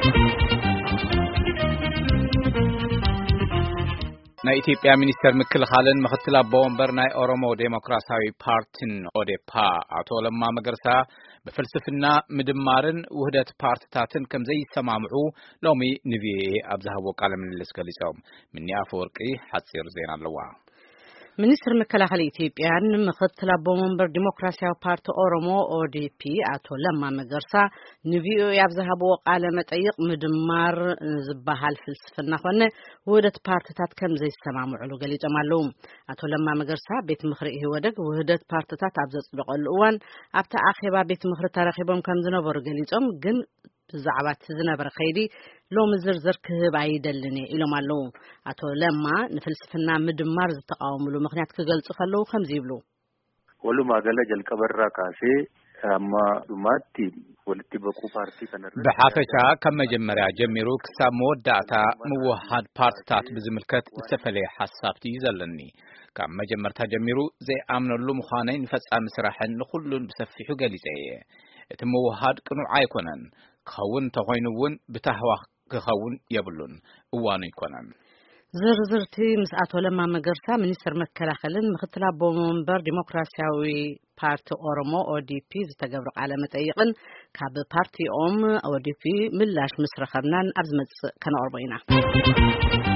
ናይ ኢትዮጵያ ሚኒስተር ምክልኻልን ምክትል አቦ ወንበር ናይ ኦሮሞ ዴሞክራሲያዊ ፓርቲን ኦዴፓ አቶ ለማ መገርሳ በፍልስፍና ምድማርን ውህደት ፓርቲታትን ከም ዘይሰማምዑ ሎሚ ንቪኤ አብዛሃቦ ቃለ ምልልስ ገሊጾም ምንያ አፈወርቂ ሐጺር ዜና ኣለዋ ሚኒስትር መከላኸሊ ኢትዮጵያን ምክትል አቦ ወንበር ዲሞክራሲያዊ ፓርቲ ኦሮሞ ኦዲፒ አቶ ለማ መገርሳ ንቪኦ ያብዛሃቦ ቃለ መጠይቅ ምድማር ዝበሃል ፍልስፍና ኾነ ውህደት ፓርቲታት ከም ዘይሰማምዑ ገሊጾም ኣለዉ አቶ ለማ መገርሳ ቤት ምክሪ ይወደግ ውህደት ፓርቲታት ኣብ ዘጽድቀሉ እዋን ኣብታ አኼባ ቤት ምክሪ ተረኺቦም ከም ዝነበሩ ገሊጾም ግን ብዛዕባት ዝነበረ ኸይዲ ሎም ዝርዝር ክህብ አይደልኒ ኢሎም ኣለዉ አቶ ለማ ንፍልስፍና ምድማር ዝተቃወሙሉ ምክንያት ክገልጹ ከለዉ ከም ዝብሉ ወሉ ማገለ ጀልቀበራ ካሴ አማ ዱማቲ ወልቲ በቁ ፓርቲ ከነረ በሐፈሻ ከመጀመሪያ ጀሚሩ ክሳብ መወዳእታ ምውሃድ ፓርቲታት ብዝምልከት ዝተፈለየ ሐሳብቲ ይዘለኒ ካብ መጀመርታ ጀሚሩ ዘይአምነሉ ምዃነይ ንፈጻሚ ስራሕን ንኹሉን ብሰፊሑ ገሊጸየ እቲ ምውሃድ ቅኑዕ ኣይኮነን ክኸውን ተኾይኑውን ብታህዋ ክኸውን የብሉን እዋኑ ይኮነን ዝርዝርቲ ምስ አቶ ለማ መገርሳ ሚኒስትር መከላኸልን ምክትል አቦ ወንበር ዲሞክራሲያዊ ፓርቲ ኦሮሞ ኦዲፒ ዝተገብረ ቃለ መጠይቅን ካብ ፓርቲኦም ኦዲፒ ምላሽ ምስረኸብናን ኣብ ዝመጽእ ከነቅርቦ ኢና